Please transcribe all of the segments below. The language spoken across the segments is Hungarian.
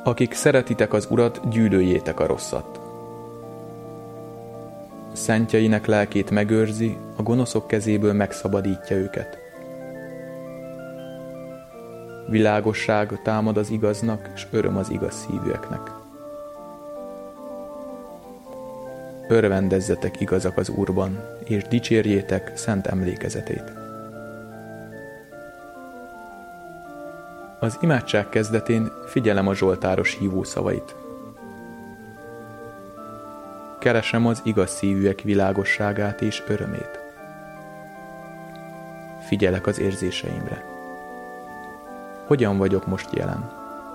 Akik szeretitek az Urat, gyűlöljétek a rosszat. Szentjeinek lelkét megőrzi, a gonoszok kezéből megszabadítja őket. Világosság támad az igaznak, és öröm az igaz szívűeknek. Örvendezzetek igazak az Úrban, és dicsérjétek szent emlékezetét. Az imádság kezdetén figyelem a zsoltáros hívószavait. Keresem az igaz szívűek világosságát és örömét. Figyelek az érzéseimre. Hogyan vagyok most jelen?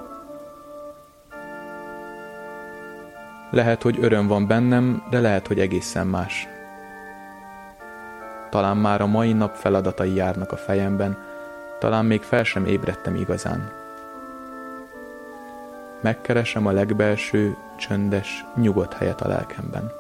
Lehet, hogy öröm van bennem, de lehet, hogy egészen más. Talán már a mai nap feladatai járnak a fejemben, talán még fel sem ébredtem igazán. Megkeresem a legbelső, csöndes, nyugodt helyet a lelkemben.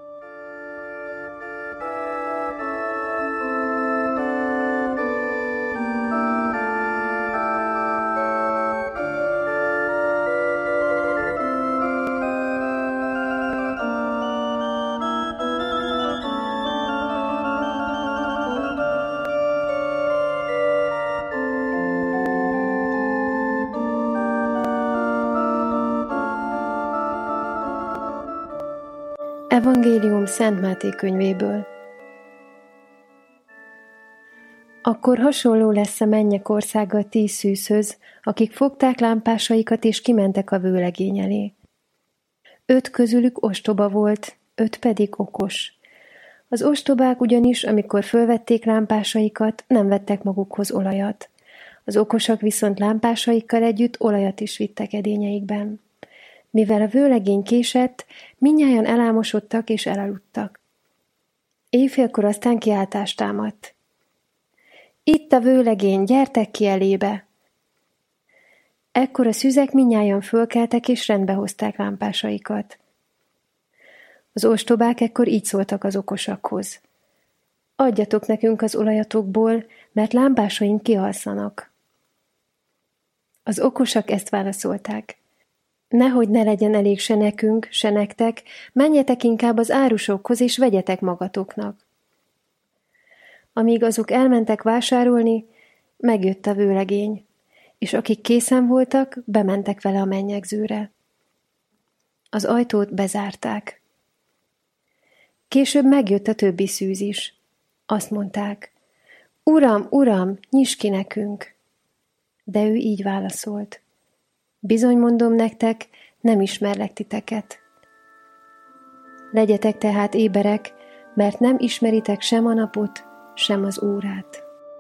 Evangélium Szent Máté könyvéből. Akkor hasonló lesz a mennyek országa 10 szűzhöz, akik fogták lámpásaikat és kimentek a vőlegény elé. 5 közülük ostoba volt, 5 pedig okos. Az ostobák ugyanis, amikor fölvették lámpásaikat, nem vettek magukhoz olajat. Az okosak viszont lámpásaikkal együtt olajat is vittek edényeikben. Mivel a vőlegény késett, mindnyájan elámosodtak és elaludtak. Éjfélkor aztán kiáltást támadt. Itt a vőlegény, gyertek ki elébe! Ekkor a szüzek mindnyájan fölkeltek és rendbe hozták lámpásaikat. Az ostobák ekkor így szóltak az okosakhoz. Adjatok nekünk az olajatokból, mert lámpásaink kialszanak. Az okosak ezt válaszolták. Nehogy ne legyen elég se nekünk, se nektek, menjetek inkább az árusokhoz, és vegyetek magatoknak. Amíg azok elmentek vásárolni, megjött a vőlegény, és akik készen voltak, bementek vele a mennyegzőre. Az ajtót bezárták. Később megjött a többi szűz is. Azt mondták, Uram, Uram, nyisd ki nekünk! De ő így válaszolt. Bizony mondom nektek, nem ismerlek titeket. Legyetek tehát éberek, mert nem ismeritek sem a napot, sem az órát.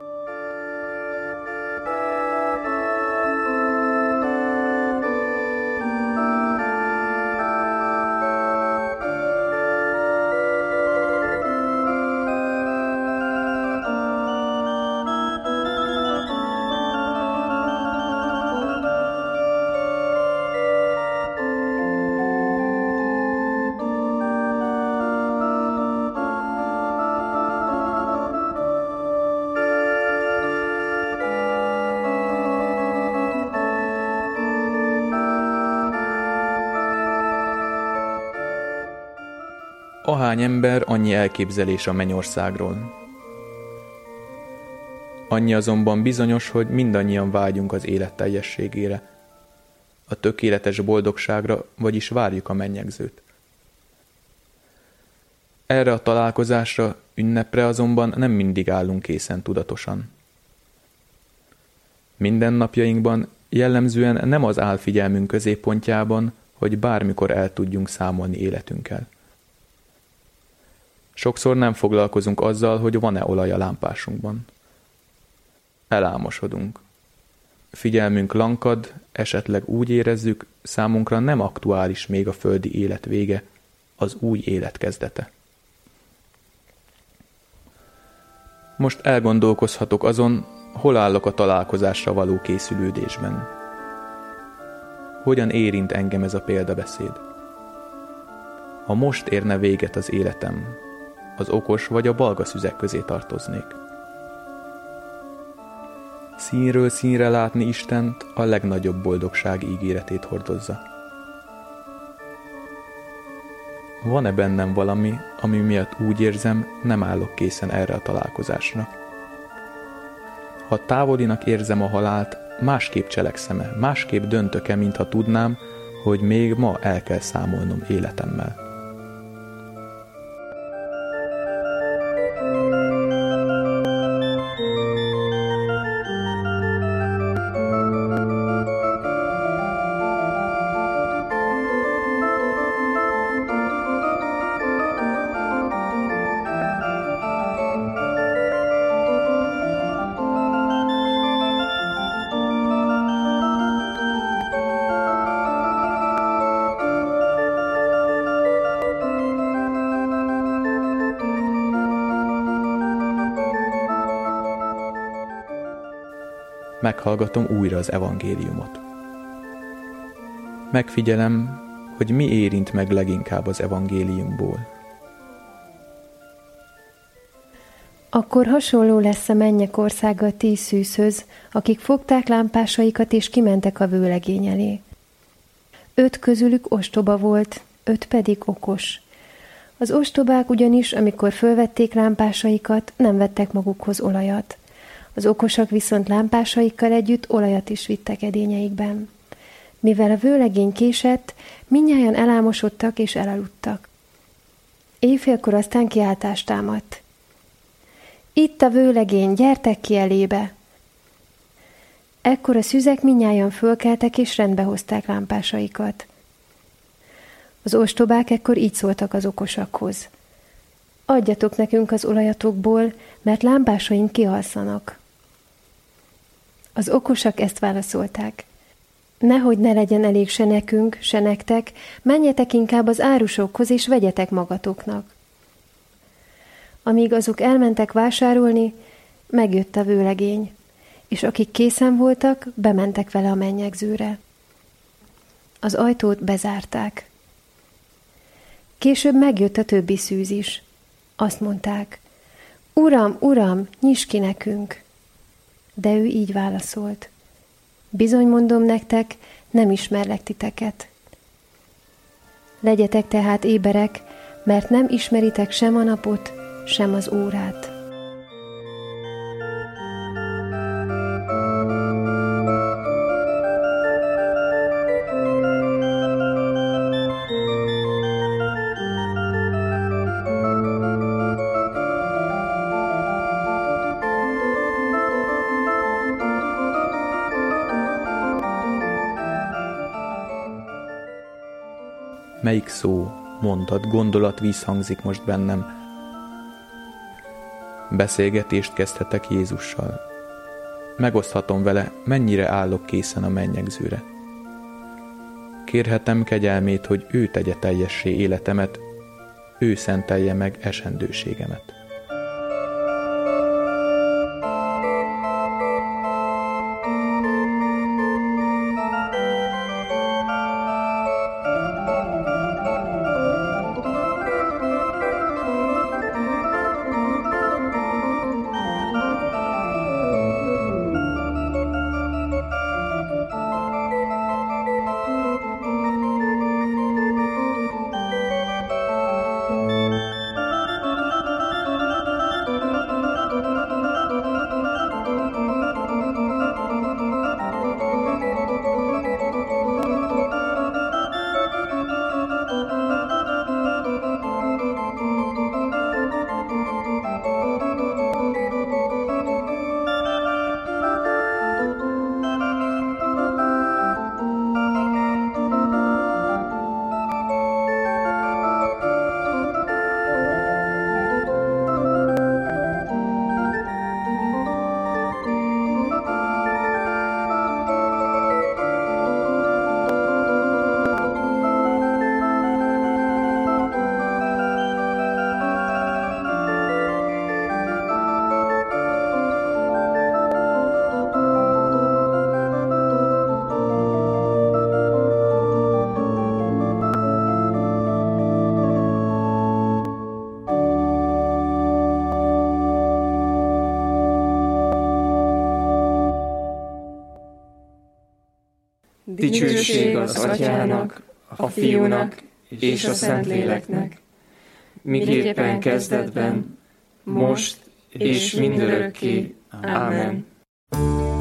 Ahány ember, annyi elképzelés a mennyországról. Annyi azonban bizonyos, hogy mindannyian vágyunk az élet teljességére, a tökéletes boldogságra, vagyis várjuk a mennyegzőt. Erre a találkozásra, ünnepre azonban nem mindig állunk készen tudatosan. Mindennapjainkban jellemzően nem az áll figyelmünk középpontjában, hogy bármikor el tudjunk számolni életünkkel. Sokszor nem foglalkozunk azzal, hogy van-e olaj a lámpásunkban. Elálmosodunk. Figyelmünk lankad, esetleg úgy érezzük, számunkra nem aktuális még a földi élet vége, az új élet kezdete. Most elgondolkozhatok azon, hol állok a találkozásra való készülődésben. Hogyan érint engem ez a példabeszéd? Ha most érne véget az életem, az okos vagy a balga szüzek közé tartoznék. Színről színre látni Istent a legnagyobb boldogság ígéretét hordozza. Van-e bennem valami, ami miatt úgy érzem, nem állok készen erre a találkozásra? Ha távolinak érzem a halált, másképp cselekszem-e, másképp döntök-e, mintha tudnám, hogy még ma el kell számolnom életemmel. Meghallgatom újra az evangéliumot. Megfigyelem, hogy mi érint meg leginkább az evangéliumból. Akkor hasonló lesz a mennyek országa 10 szűzhöz, akik fogták lámpásaikat és kimentek a vőlegény elé. 5 közülük ostoba volt, 5 pedig okos. Az ostobák ugyanis, amikor fölvették lámpásaikat, nem vettek magukhoz olajat. Az okosak viszont lámpásaikkal együtt olajat is vittek edényeikben. Mivel a vőlegény késett, mindnyájan elámosodtak és elaludtak. Éjfélkor aztán kiáltást támadt. Itt a vőlegény, gyertek ki elébe! Ekkor a szüzek mindnyájan fölkeltek és rendbe hozták lámpásaikat. Az ostobák ekkor így szóltak az okosakhoz. Adjatok nekünk az olajatokból, mert lámpásaink kialszanak. Az okosak ezt válaszolták. Nehogy ne legyen elég se nekünk, se nektek, menjetek inkább az árusokhoz és vegyetek magatoknak. Amíg azok elmentek vásárolni, megjött a vőlegény, és akik készen voltak, bementek vele a mennyegzőre. Az ajtót bezárták. Később megjött a többi szűz is. Azt mondták, Uram, Uram, nyiss ki nekünk! De ő így válaszolt, bizony mondom nektek, nem ismerlek titeket. Legyetek tehát éberek, mert nem ismeritek sem a napot, sem az órát. Melyik szó, mondat, gondolat visszhangzik most bennem? Beszélgetést kezdhetek Jézussal. Megoszthatom vele, mennyire állok készen a mennyegzőre. Kérhetem kegyelmét, hogy ő tegye teljessé életemet, ő szentelje meg esendőségemet. Dicsőség az Atyának, a Fiúnak és a Szentléleknek, miképpen kezdetben, most és mindörökké. Ámen.